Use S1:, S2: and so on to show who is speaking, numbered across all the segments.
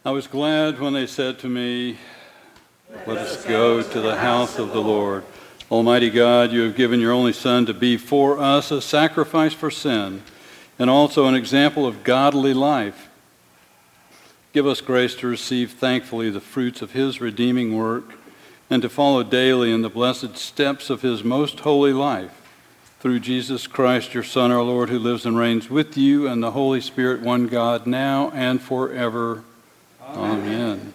S1: I was glad when they said to me, "Let us go to the house of the Lord." Almighty God, you have given your only Son to be for us a sacrifice for sin and also an example of godly life. Give us grace to receive thankfully the fruits of his redeeming work and to follow daily in the blessed steps of his most holy life. Through Jesus Christ, your Son, our Lord, who lives and reigns with you and the Holy Spirit, one God, now and forever. Amen.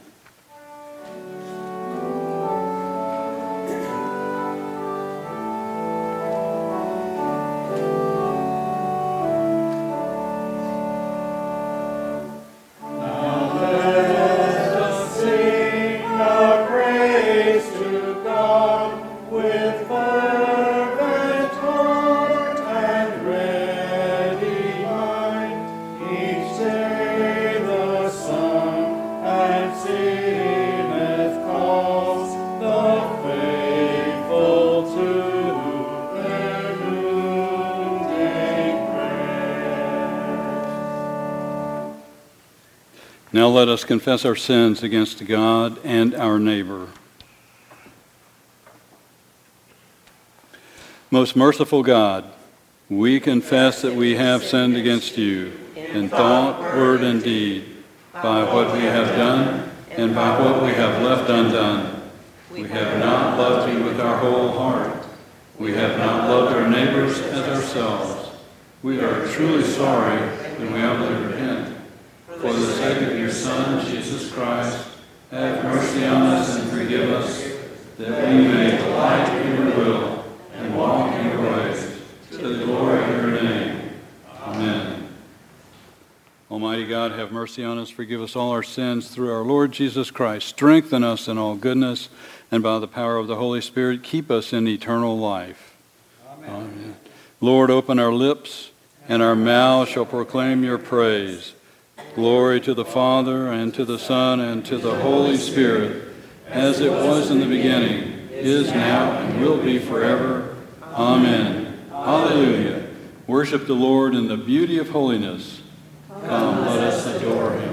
S1: Now let us confess our sins against God and our neighbor. Most merciful God, we confess that we have sinned against you in thought, word, and deed, by what we have done and by what we have left undone. We have not loved you with our whole heart. We have not loved our neighbors as ourselves. We are truly sorry and we humbly repent. For the sake of your Son, Jesus Christ, have mercy on us and forgive us, that we may delight in your will and walk in your ways, to the glory of your name. Amen. Almighty God, have mercy on us, forgive us all our sins through our Lord Jesus Christ. Strengthen us in all goodness, and by the power of the Holy Spirit, keep us in eternal life. Amen. Lord, open our lips, and our mouths shall proclaim your praise. Glory to the Father, and to the Son, and to the Holy Spirit, as it was in the beginning, is now, and will be forever. Amen. Hallelujah. Worship the Lord in the beauty of holiness. Come, let us adore him.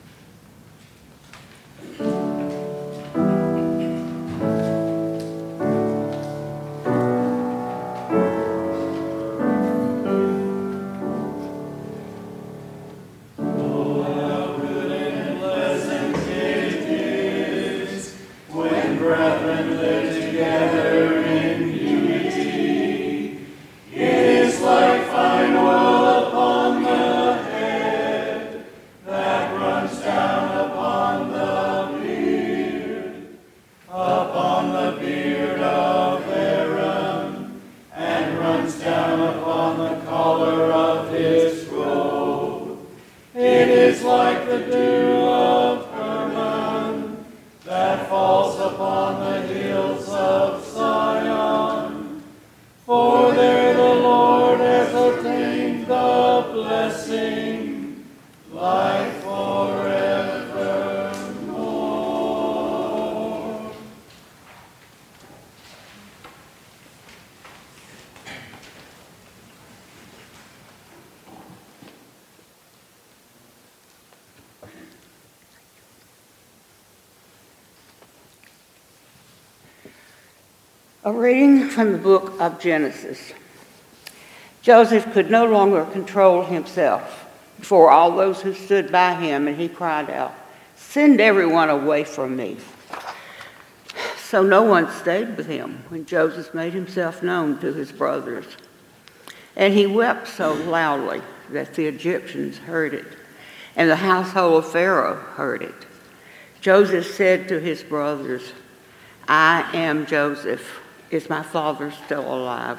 S2: A reading from the book of Genesis. Joseph could no longer control himself before all those who stood by him, and he cried out, "Send everyone away from me." So no one stayed with him when Joseph made himself known to his brothers. And he wept so loudly that the Egyptians heard it, and the household of Pharaoh heard it. Joseph said to his brothers, "I am Joseph. Is my father still alive?"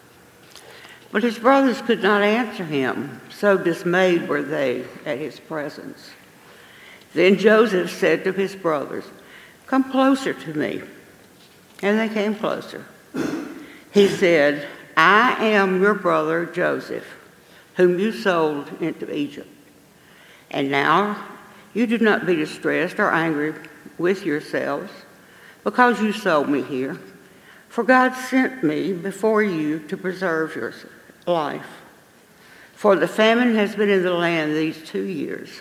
S2: But his brothers could not answer him, so dismayed were they at his presence. Then Joseph said to his brothers, "Come closer to me." And they came closer. He said, "I am your brother Joseph, whom you sold into Egypt. And now you do not be distressed or angry with yourselves because you sold me here. For God sent me before you to preserve your life. For the famine has been in the land these 2 years,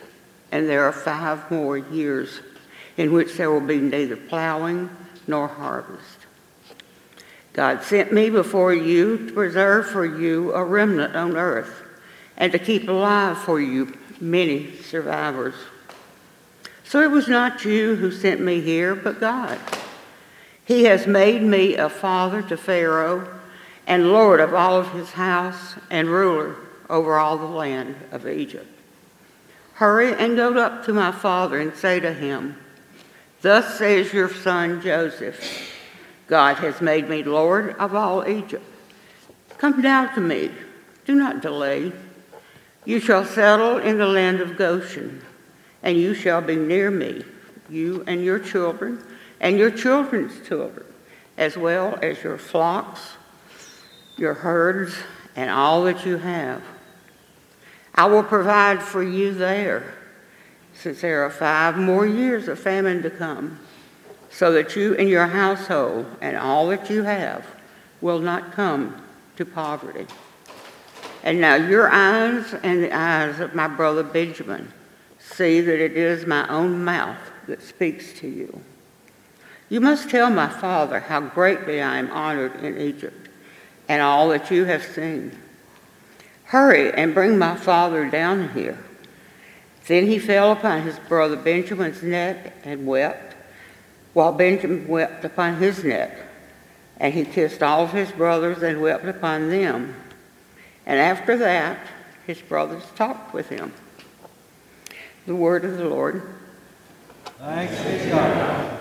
S2: and there are 5 more years in which there will be neither plowing nor harvest. God sent me before you to preserve for you a remnant on earth and to keep alive for you many survivors. So it was not you who sent me here, but God. He has made me a father to Pharaoh and lord of all of his house and ruler over all the land of Egypt. Hurry and go up to my father and say to him, 'Thus says your son Joseph, God has made me lord of all Egypt. Come down to me, do not delay. You shall settle in the land of Goshen, and you shall be near me, you and your children and your children's children, as well as your flocks, your herds, and all that you have. I will provide for you there, since there are 5 more years of famine to come, so that you and your household and all that you have will not come to poverty. And now your eyes and the eyes of my brother Benjamin see that it is my own mouth that speaks to you. You must tell my father how greatly I am honored in Egypt and all that you have seen. Hurry and bring my father down here.' Then he fell upon his brother Benjamin's neck and wept, while Benjamin wept upon his neck. And he kissed all of his brothers and wept upon them. And after that, his brothers talked with him." The word of the Lord.
S3: Thanks be to God.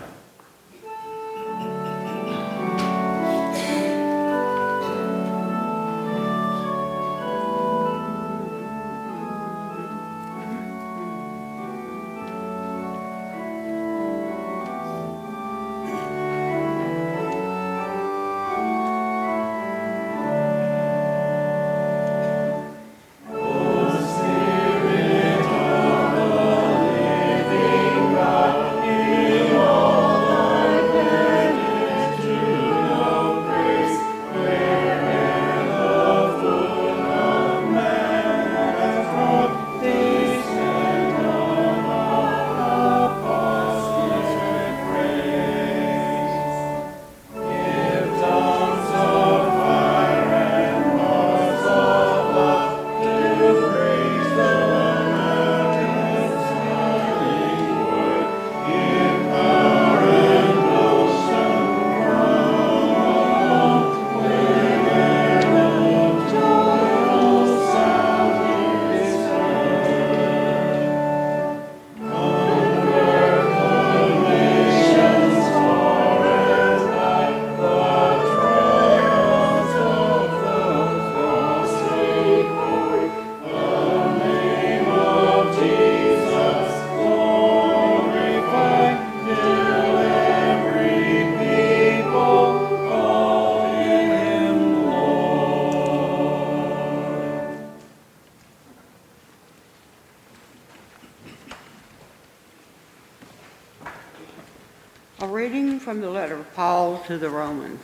S2: A reading from the letter of Paul to the Romans.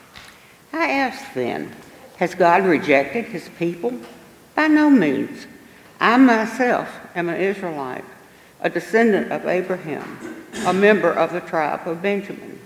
S2: I ask then, has God rejected his people? By no means. I myself am an Israelite, a descendant of Abraham, a member of the tribe of Benjamin.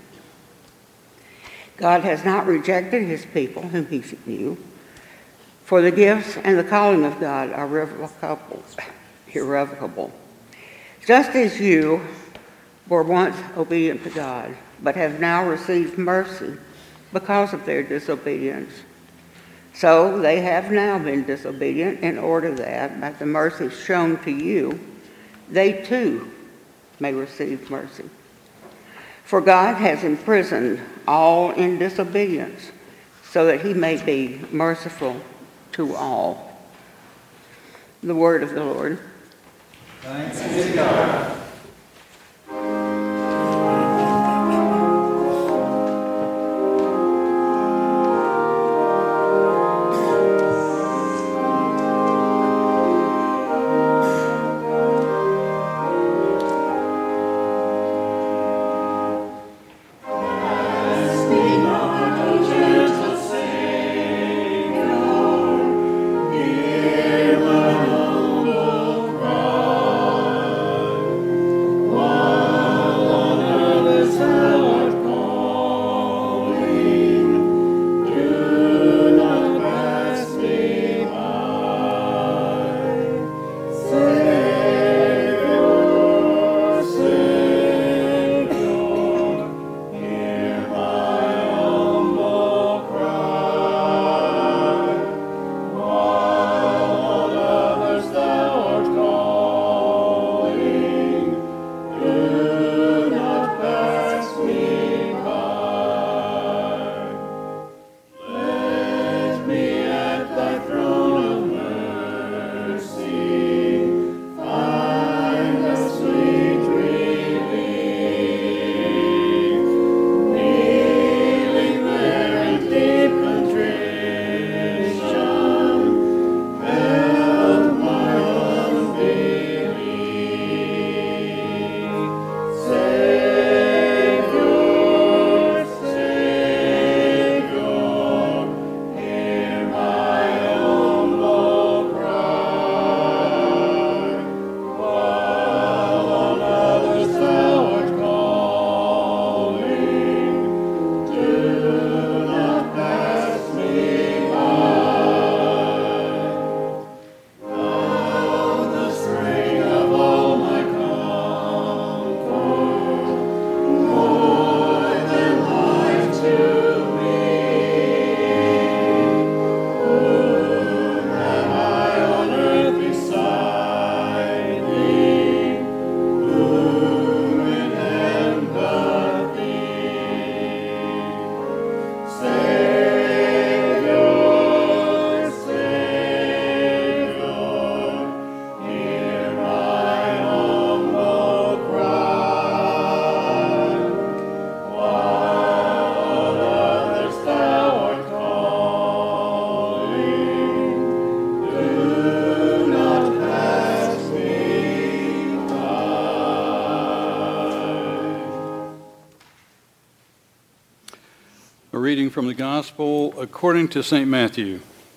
S2: God has not rejected his people whom he knew, for the gifts and the calling of God are irrevocable. Just as you were once obedient to God, but have now received mercy because of their disobedience. So they have now been disobedient in order that, by the mercy shown to you, they too may receive mercy. For God has imprisoned all in disobedience, so that he may be merciful to all. The word of the Lord.
S3: Thanks be to God.
S1: from the Gospel according to St. Matthew.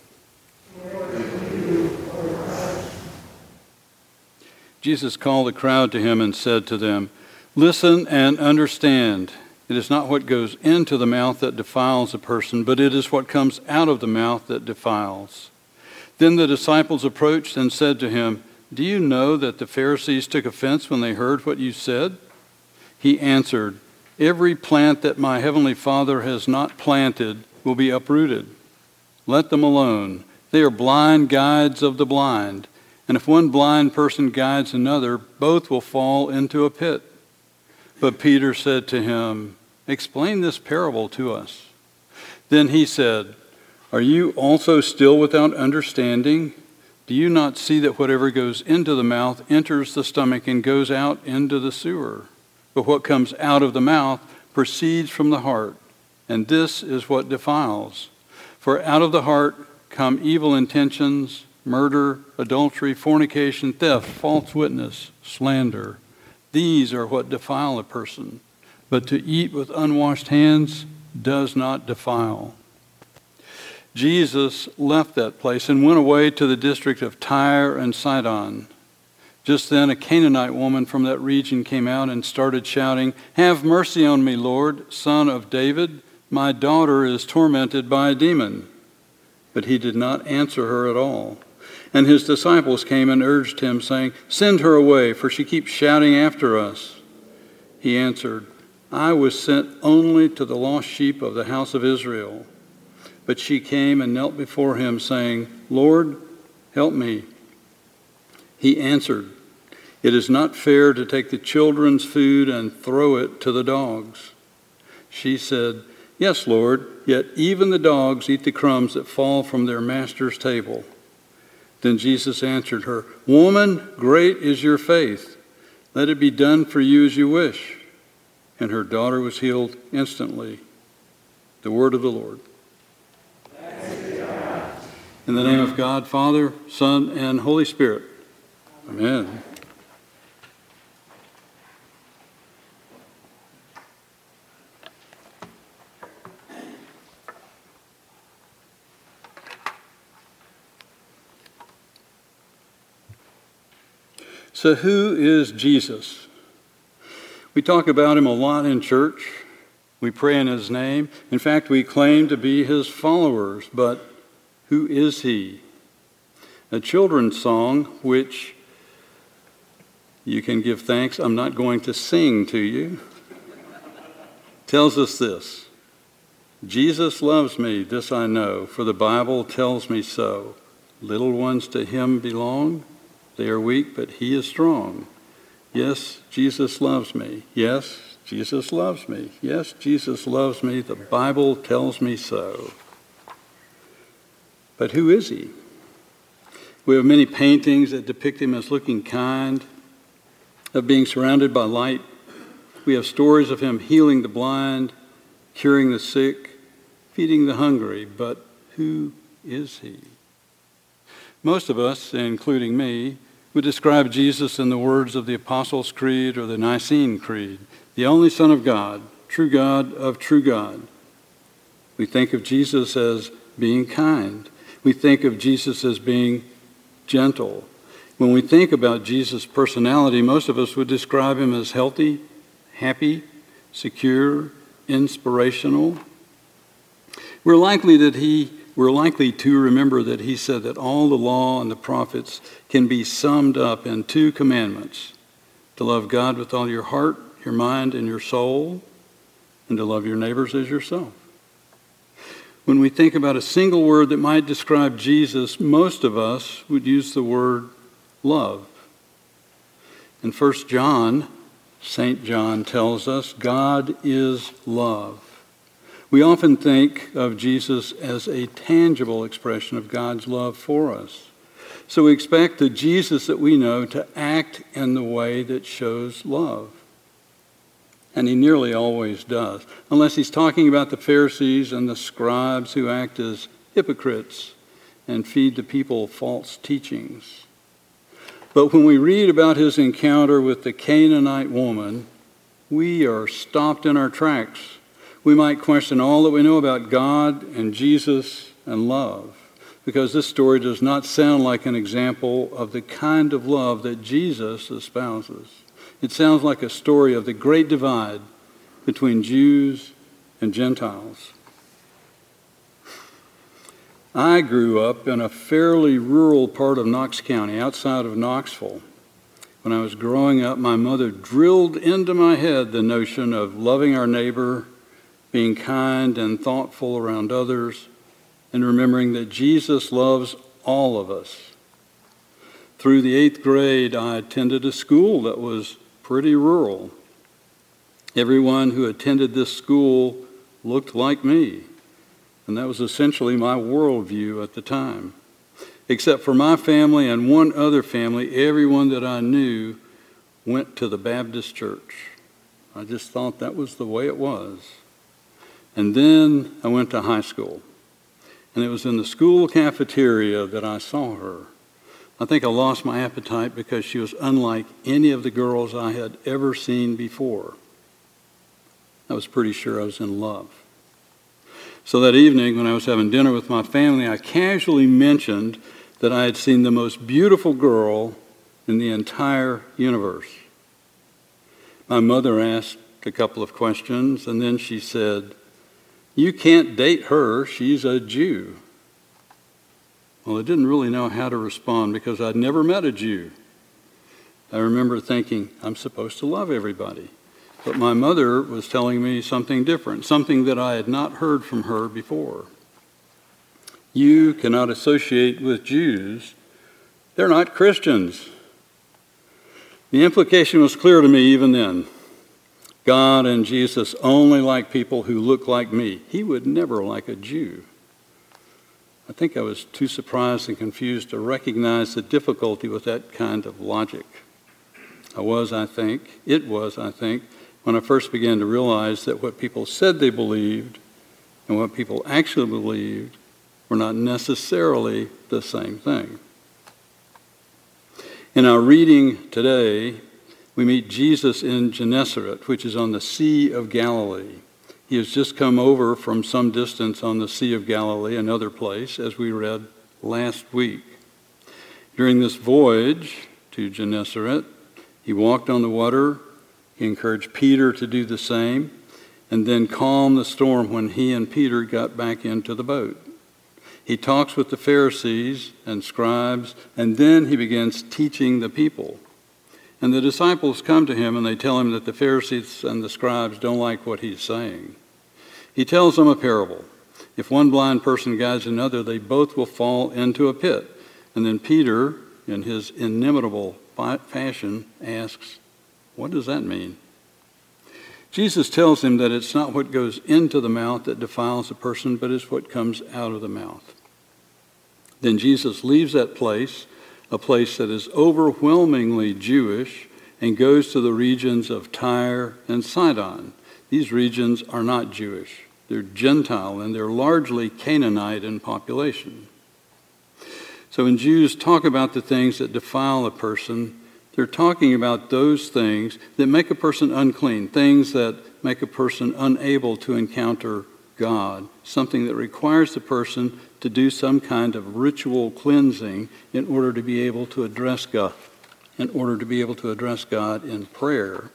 S1: Jesus called the crowd to him and said to them, "Listen and understand. It is not what goes into the mouth that defiles a person, but it is what comes out of the mouth that defiles." Then the disciples approached and said to him, "Do you know that the Pharisees took offense when they heard what you said?" He answered, "Every plant that my heavenly Father has not planted will be uprooted. Let them alone. They are blind guides of the blind. And if one blind person guides another, both will fall into a pit." But Peter said to him, "Explain this parable to us." Then he said, "Are you also still without understanding? Do you not see that whatever goes into the mouth enters the stomach and goes out into the sewer? But what comes out of the mouth proceeds from the heart, and this is what defiles. For out of the heart come evil intentions, murder, adultery, fornication, theft, false witness, slander. These are what defile a person. But to eat with unwashed hands does not defile." Jesus left that place and went away to the district of Tyre and Sidon. Just then a Canaanite woman from that region came out and started shouting, "Have mercy on me, Lord, Son of David. My daughter is tormented by a demon." But he did not answer her at all. And his disciples came and urged him, saying, "Send her away, for she keeps shouting after us." He answered, "I was sent only to the lost sheep of the house of Israel." But she came and knelt before him, saying, "Lord, help me." He answered, "It is not fair to take the children's food and throw it to the dogs." She said, "Yes, Lord, yet even the dogs eat the crumbs that fall from their master's table." Then Jesus answered her, "Woman, great is your faith. Let it be done for you as you wish." And her daughter was healed instantly. The word of the Lord. In the name of God, Father, Son, and Holy Spirit. Amen. So who is Jesus? We talk about him a lot in church. We pray in his name. In fact, we claim to be his followers. But who is he? A children's song, which you can give thanks I'm not going to sing to you, tells us this: "Jesus loves me, this I know, for the Bible tells me so. Little ones to him belong. They are weak, but he is strong. Yes, Jesus loves me. Yes, Jesus loves me. Yes, Jesus loves me. The Bible tells me so." But who is he? We have many paintings that depict him as looking kind, of being surrounded by light. We have stories of him healing the blind, curing the sick, feeding the hungry. But who is he? Most of us, including me, would describe Jesus in the words of the Apostles' Creed or the Nicene Creed: the only Son of God of true God. We think of Jesus as being kind. We think of Jesus as being gentle. When we think about Jesus' personality, most of us would describe him as healthy, happy, secure, inspirational. We're likely to remember that he said that all the law and the prophets can be summed up in 2 commandments: to love God with all your heart, your mind, and your soul, and to love your neighbors as yourself. When we think about a single word that might describe Jesus, most of us would use the word love. In 1 John, St. John tells us God is love. We often think of Jesus as a tangible expression of God's love for us. So we expect the Jesus that we know to act in the way that shows love. And he nearly always does, unless he's talking about the Pharisees and the scribes who act as hypocrites and feed the people false teachings. But when we read about his encounter with the Canaanite woman, we are stopped in our tracks. we might question all that we know about God and Jesus and love, because this story does not sound like an example of the kind of love that Jesus espouses. It sounds like a story of the great divide between Jews and Gentiles. I grew up in a fairly rural part of Knox County, outside of Knoxville. When I was growing up, my mother drilled into my head the notion of loving our neighbor, being kind and thoughtful around others, and remembering that Jesus loves all of us. Through the 8th grade, I attended a school that was pretty rural. Everyone who attended this school looked like me, and that was essentially my worldview at the time. Except for my family and one other family, everyone that I knew went to the Baptist church. I just thought that was the way it was. And then I went to high school, and it was in the school cafeteria that I saw her. I think I lost my appetite because she was unlike any of the girls I had ever seen before. I was pretty sure I was in love. So that evening, when I was having dinner with my family, I casually mentioned that I had seen the most beautiful girl in the entire universe. My mother asked a couple of questions, and then she said, "You can't date her, she's a Jew." Well, I didn't really know how to respond because I'd never met a Jew. I remember thinking, I'm supposed to love everybody. But my mother was telling me something different, something that I had not heard from her before. You cannot associate with Jews. They're not Christians. The implication was clear to me even then. God and Jesus only like people who look like me. He would never like a Jew. I think I was too surprised and confused to recognize the difficulty with that kind of logic. It was, I think, when I first began to realize that what people said they believed and what people actually believed were not necessarily the same thing. In our reading today, we meet Jesus in Gennesaret, which is on the Sea of Galilee. He has just come over from some distance on the Sea of Galilee, another place, as we read last week. During this voyage to Gennesaret, he walked on the water. He encouraged Peter to do the same, and then calmed the storm when he and Peter got back into the boat. He talks with the Pharisees and scribes, and then he begins teaching the people. And the disciples come to him and they tell him that the Pharisees and the scribes don't like what he's saying. He tells them a parable. If one blind person guides another, they both will fall into a pit. And then Peter, in his inimitable fashion, asks, "What does that mean?" Jesus tells him that it's not what goes into the mouth that defiles a person, but it's what comes out of the mouth. Then Jesus leaves that place, a place that is overwhelmingly Jewish, and goes to the regions of Tyre and Sidon. These regions are not Jewish. They're Gentile, and they're largely Canaanite in population. So when Jews talk about the things that defile a person, they're talking about those things that make a person unclean, things that make a person unable to encounter God, something that requires the person to do some kind of ritual cleansing in order to be able to address God, in prayer.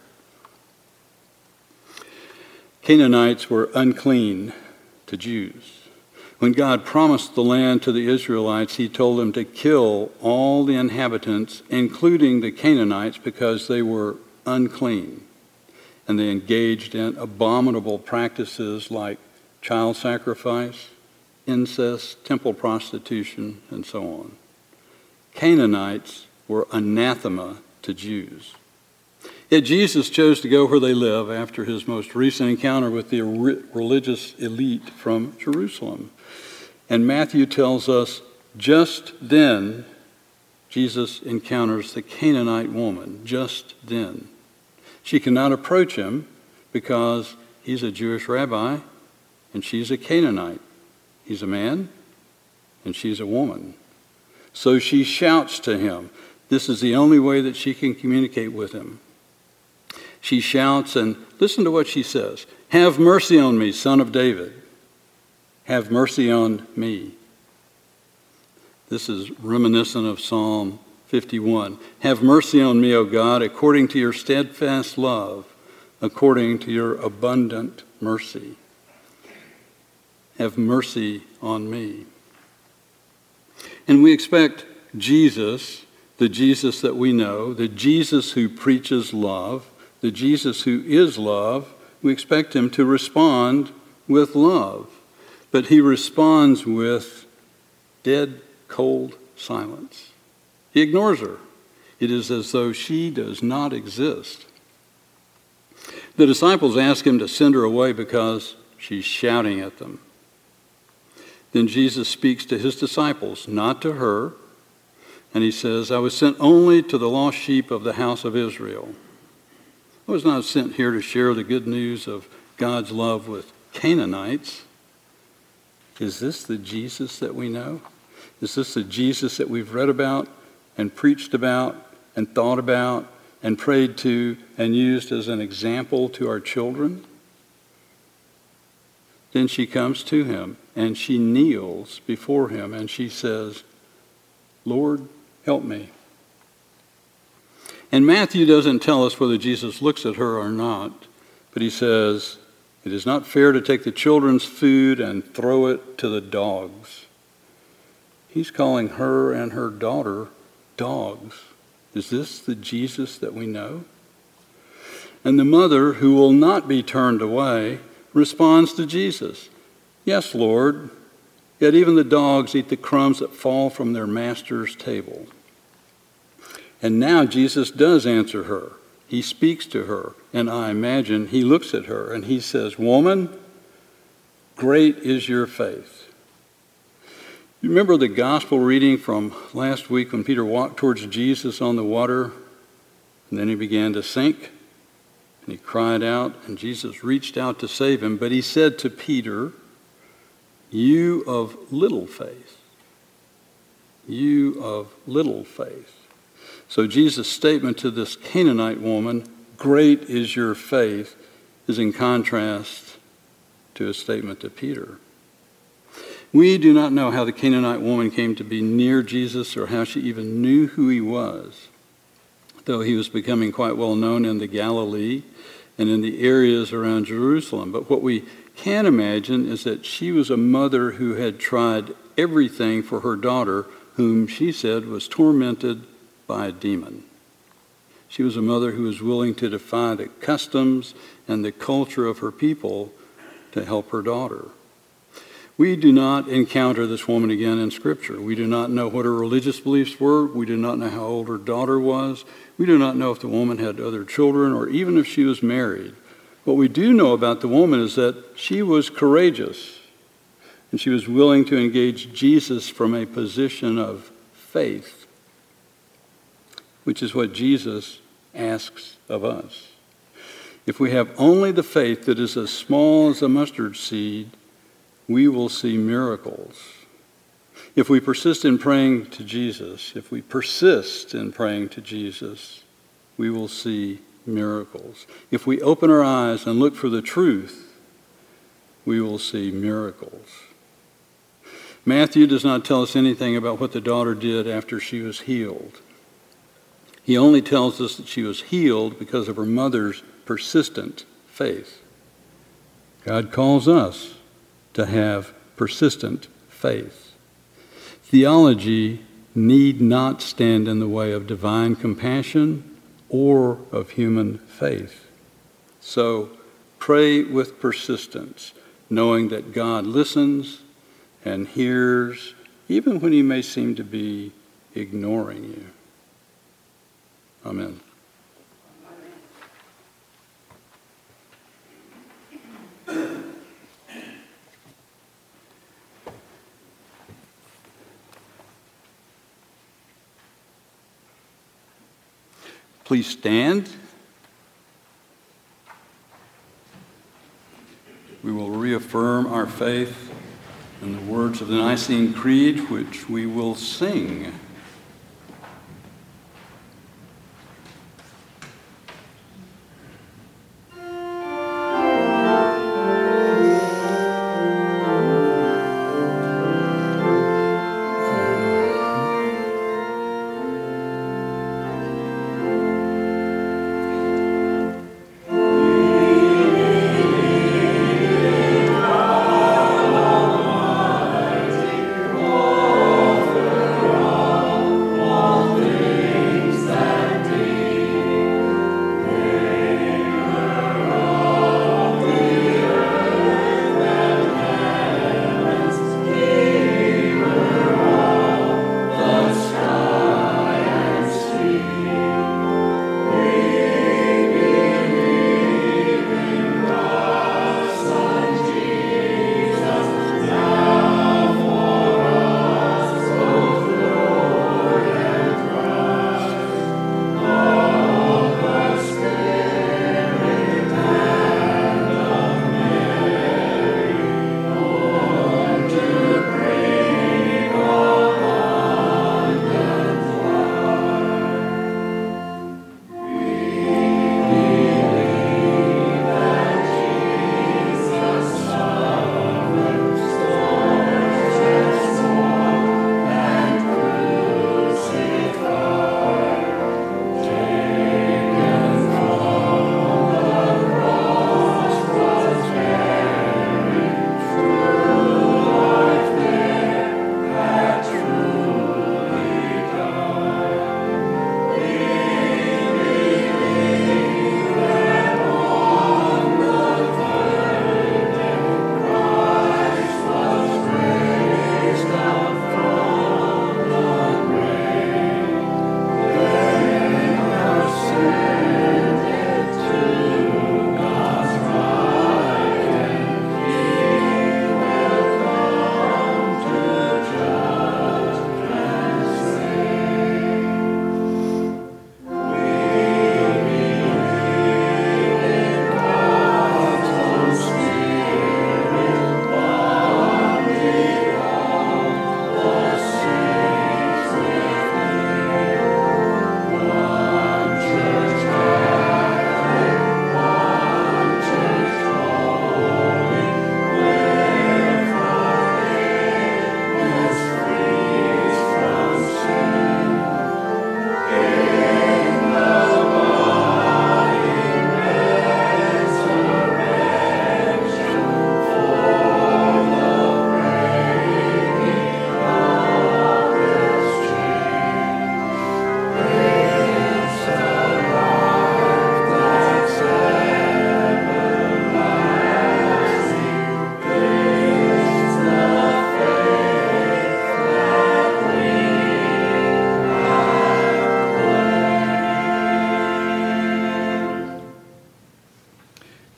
S1: Canaanites were unclean to Jews. When God promised the land to the Israelites, he told them to kill all the inhabitants, including the Canaanites, because they were unclean. And they engaged in abominable practices like child sacrifice, incest, temple prostitution, and so on. Canaanites were anathema to Jews. Yet Jesus chose to go where they live after his most recent encounter with the religious elite from Jerusalem. And Matthew tells us, just then, Jesus encounters the Canaanite woman, just then. She cannot approach him because he's a Jewish rabbi and she's a Canaanite. He's a man and she's a woman. So she shouts to him. This is the only way that she can communicate with him. She shouts, and listen to what she says. Have mercy on me, Son of David. Have mercy on me. This is reminiscent of Psalm 51. Have mercy on me, O God, according to your steadfast love, according to your abundant mercy. Have mercy on me. And we expect Jesus, the Jesus that we know, the Jesus who preaches love, the Jesus who is love, we expect him to respond with love. But he responds with dead, cold silence. He ignores her. It is as though she does not exist. The disciples ask him to send her away because she's shouting at them. Then Jesus speaks to his disciples, not to her, and he says, I was sent only to the lost sheep of the house of Israel. I was not sent here to share the good news of God's love with Canaanites. Is this the Jesus that we know? Is this the Jesus that we've read about and preached about and thought about and prayed to and used as an example to our children? Then she comes to him and she kneels before him and she says, Lord, help me. And Matthew doesn't tell us whether Jesus looks at her or not, but he says, it is not fair to take the children's food and throw it to the dogs. He's calling her and her daughter dogs. Is this the Jesus that we know? And the mother, who will not be turned away, responds to Jesus. Yes, Lord, yet even the dogs eat the crumbs that fall from their master's table. And now Jesus does answer her. He speaks to her, and I imagine he looks at her and he says, Woman, great is your faith. You remember the gospel reading from last week when Peter walked towards Jesus on the water, and then he began to sink, and he cried out, and Jesus reached out to save him, but he said to Peter, you of little faith. You of little faith. So Jesus' statement to this Canaanite woman, great is your faith, is in contrast to his statement to Peter. We do not know how the Canaanite woman came to be near Jesus or how she even knew who he was, though he was becoming quite well known in the Galilee and in the areas around Jerusalem. But what we can imagine is that she was a mother who had tried everything for her daughter, whom she said was tormented by a demon. She was a mother who was willing to defy the customs and the culture of her people to help her daughter. We do not encounter this woman again in Scripture. We do not know what her religious beliefs were. We do not know how old her daughter was. We do not know if the woman had other children or even if she was married. What we do know about the woman is that she was courageous and she was willing to engage Jesus from a position of faith, which is what Jesus asks of us. If we have only the faith that is as small as a mustard seed, we will see miracles. If we persist in praying to Jesus, we will see miracles. If we open our eyes and look for the truth, we will see miracles. Matthew does not tell us anything about what the daughter did after she was healed. He only tells us that she was healed because of her mother's persistent faith. God calls us to have persistent faith. Theology need not stand in the way of divine compassion or of human faith. So pray with persistence, knowing that God listens and hears, even when he may seem to be ignoring you. Amen. Please stand. We will reaffirm our faith in the words of the Nicene Creed, which we will sing.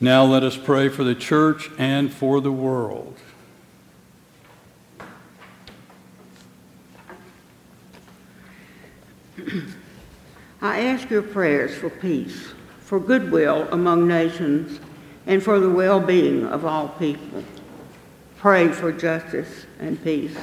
S1: Now let us pray for the church and for the world.
S2: I ask your prayers for peace, for goodwill among nations, and for the well-being of all people. Pray for justice and peace.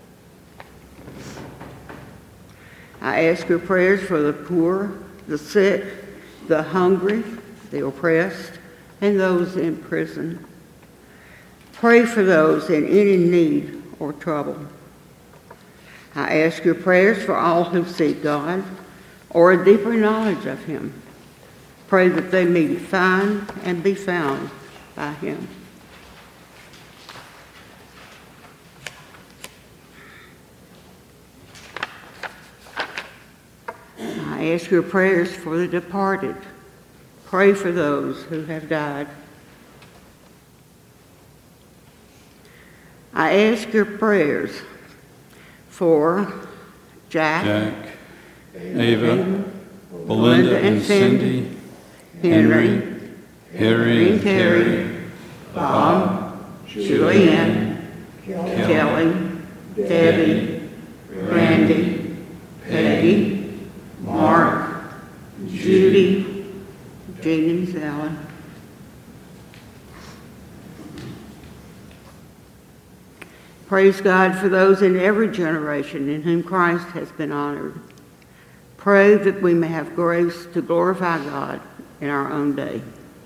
S2: I ask your prayers for the poor, the sick, the hungry, the oppressed, and those in prison. Pray for those in any need or trouble. I ask your prayers for all who seek God or a deeper knowledge of him. Pray that they may find and be found by him. I ask your prayers for the departed. Pray for those who have died. I ask your prayers for Jack,
S1: Ava, Belinda and Cindy, Henry, Harry and Terry,
S2: Bob, Julianne, Kelly, Debbie, Randy, Peggy, Mark, Judy, Jean and Sally. Praise God for those in every generation in whom Christ has been honored. Pray that we may have grace to glorify God in our own day.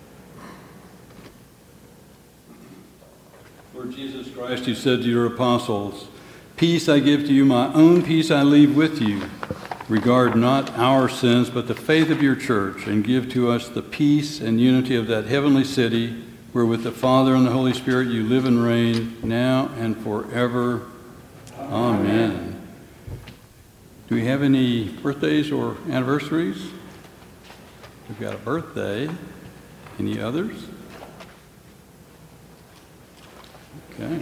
S1: Lord Jesus Christ, you said to your apostles, "Peace I give to you, my own peace I leave with you. Regard not our sins, but the faith of your church, and give to us the peace and unity of that heavenly city, where with the Father and the Holy Spirit you live and reign, now and forever. Amen." Do we have any birthdays or anniversaries? We've got a birthday. Any others? Okay.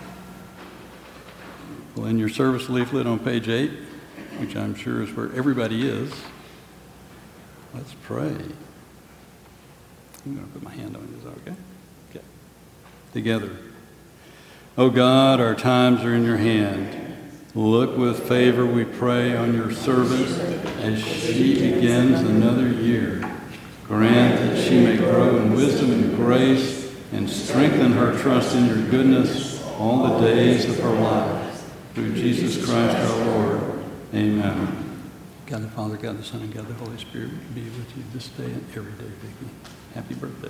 S1: Well, in your service leaflet on page 8, which I'm sure is where everybody is, let's pray. I'm going to put my hand on it. Is that okay? Okay. Together. Oh God, our times are in your hand. Look with favor, we pray, on your servant as she begins another year. Grant that she may grow in wisdom and grace and strengthen her trust in your goodness all the days of her life. Through Jesus Christ our Lord. Amen. God the Father, God the Son, and God the Holy Spirit be with you this day and every day, Vicki. Happy birthday.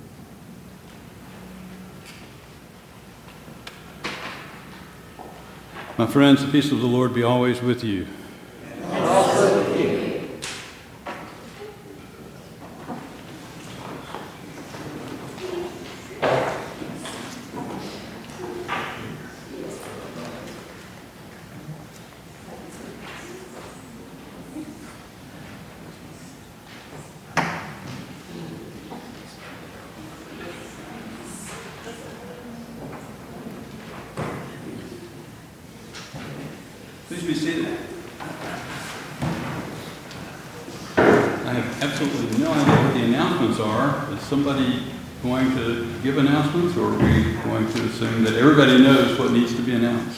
S1: My friends, the peace of the Lord be always with you.
S3: And also with you.
S1: Please be seated. I have absolutely no idea what the announcements are. Is somebody going to give announcements, or are we going to assume that everybody knows what needs to be announced?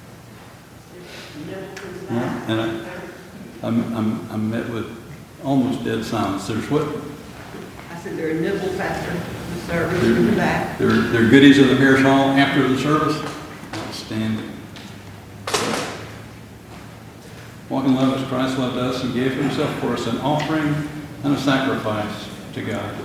S1: Yeah, and I'm met with almost dead silence. There's what?
S2: I said there are nibbles after the service in the back.
S1: There are goodies in the parish hall after the service. Outstanding. Walk in love as Christ loved us and gave himself for us, an offering and a sacrifice to God.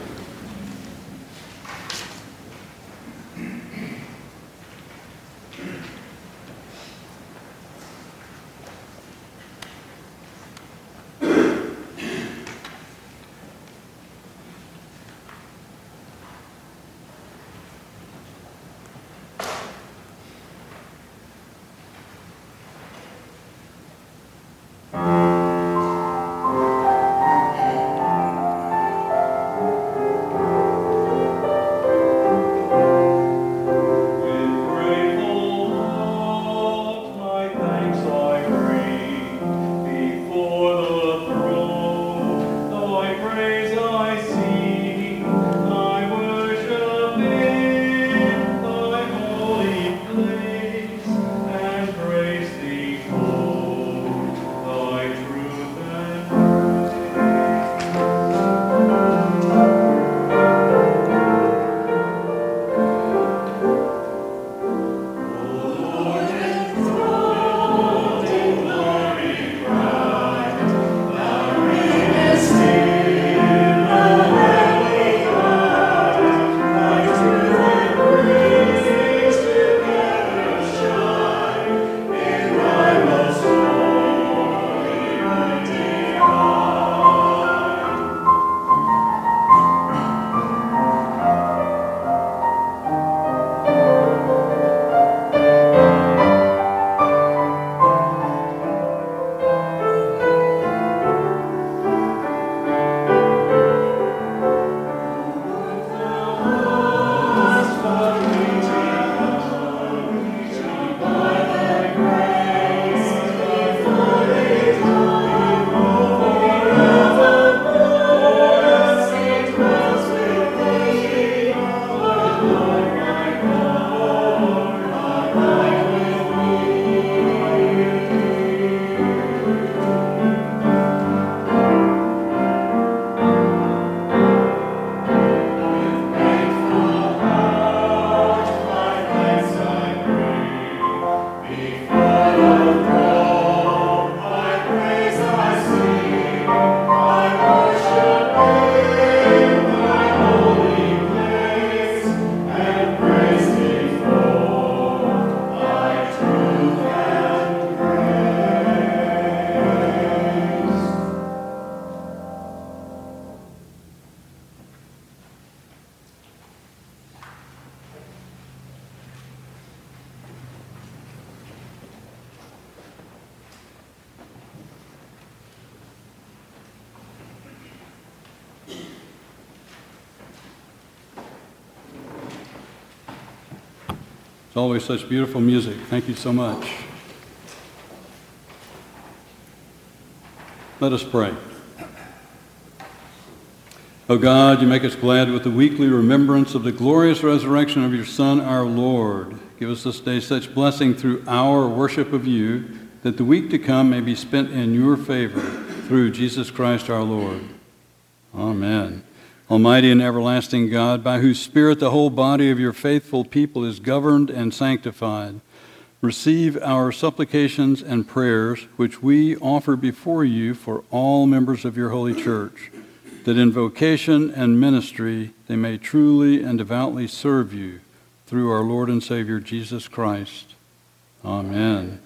S1: Always such beautiful music. Thank you so much. Let us pray. O God, you make us glad with the weekly remembrance of the glorious resurrection of your Son, our Lord. Give us this day such blessing through our worship of you, that the week to come may be spent in your favor, through Jesus Christ our Lord. Amen. Almighty and everlasting God, by whose Spirit the whole body of your faithful people is governed and sanctified, receive our supplications and prayers, which we offer before you for all members of your holy church, that in vocation and ministry they may truly and devoutly serve you, through our Lord and Savior Jesus Christ. Amen.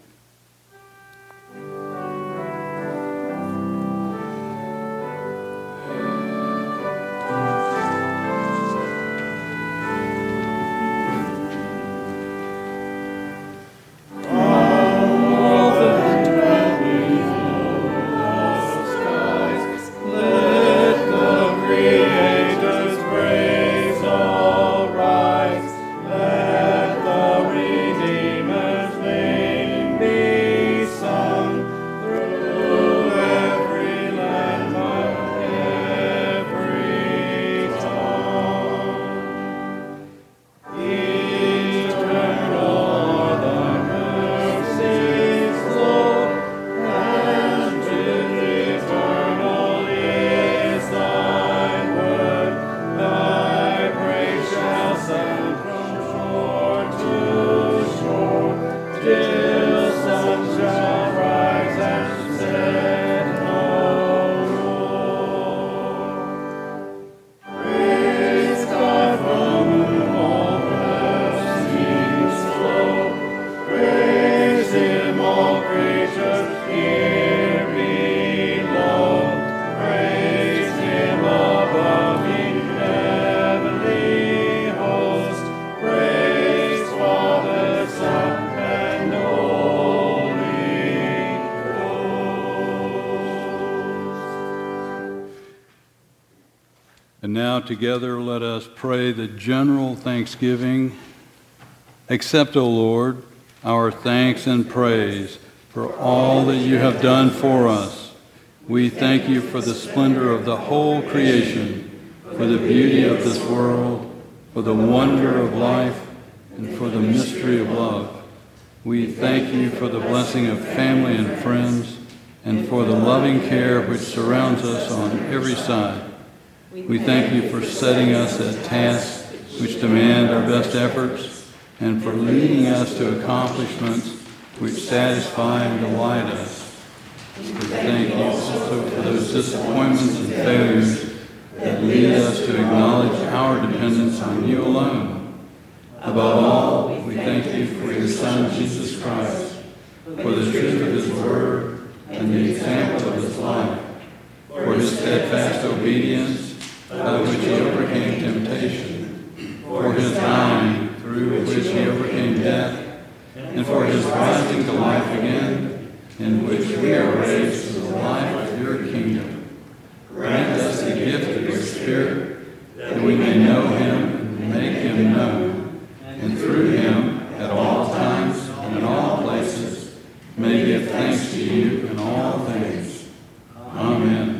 S1: And now together let us pray the general thanksgiving. Accept, O Lord, our thanks and praise for all that you have done for us. We thank you for the splendor of the whole creation, for the beauty of this world, for the wonder of life, and for the mystery of love. We thank you for the blessing of family and friends, and for the loving care which surrounds us on every side. We thank you for setting us at tasks which demand our best efforts, and for leading us to accomplishments which satisfy and delight us. We thank you also for those disappointments and failures that lead us to acknowledge our dependence on you alone. Above all, we thank you for your Son, Jesus Christ, for the truth of his word and the example of his life, for his steadfast obedience, by which he overcame temptation, for his dying, through which he overcame death, and for his rising to life again, in which we are raised to the life of your kingdom. Grant us the gift of your Spirit, that we may know him and make him known, and through him, at all times and in all places, may give thanks to you in all things. Amen.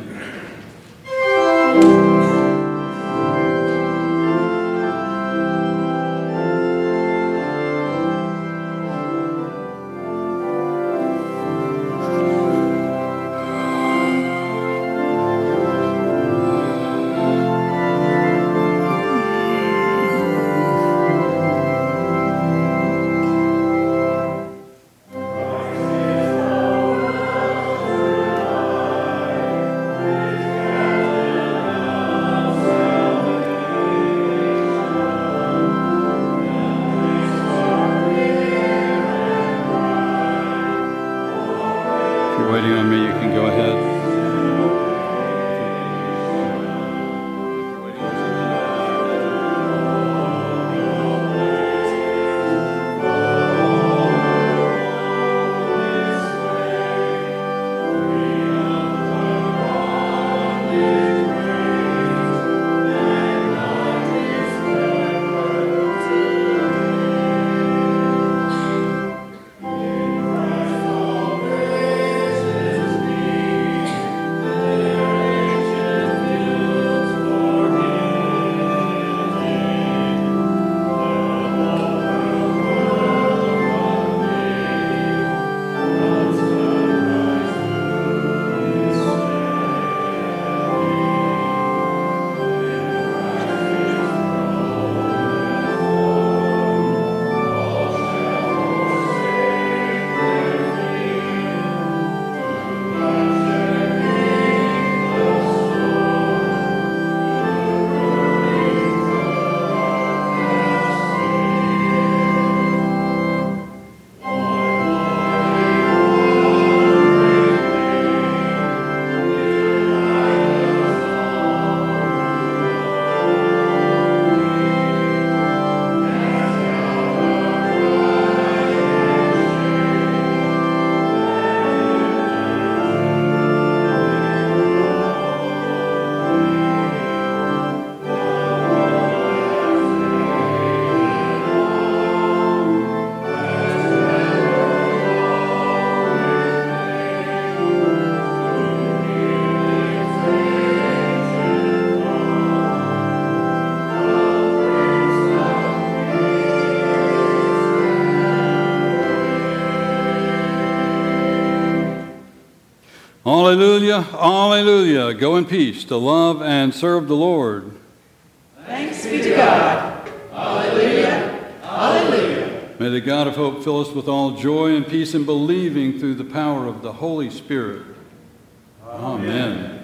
S1: Alleluia, alleluia. Go in peace to love and serve the Lord.
S3: Thanks be to God. Hallelujah. Hallelujah.
S1: May the God of hope fill us with all joy and peace in believing through the power of the Holy Spirit. Amen.